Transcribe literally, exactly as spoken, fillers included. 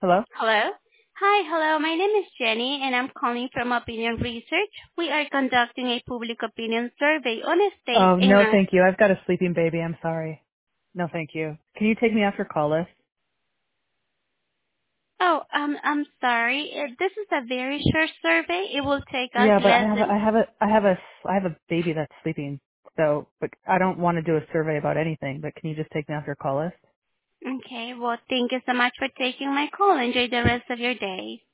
Hello? Hello? Hi, hello. My name is Jenny, and I'm calling from Opinion Research. We are conducting a public opinion survey on a state Oh, in no a... thank you. I've got a sleeping baby. I'm sorry. No thank you. Can you take me off your call list? Oh, um, I'm sorry. Uh, This is a very short survey. It will take us Yeah, but I less have a, than... I have a, I have a, I have a baby that's sleeping. So, but I don't want to do a survey about anything, but can you just take me off your call list? Okay, well, thank you so much for taking my call. Enjoy the rest of your day.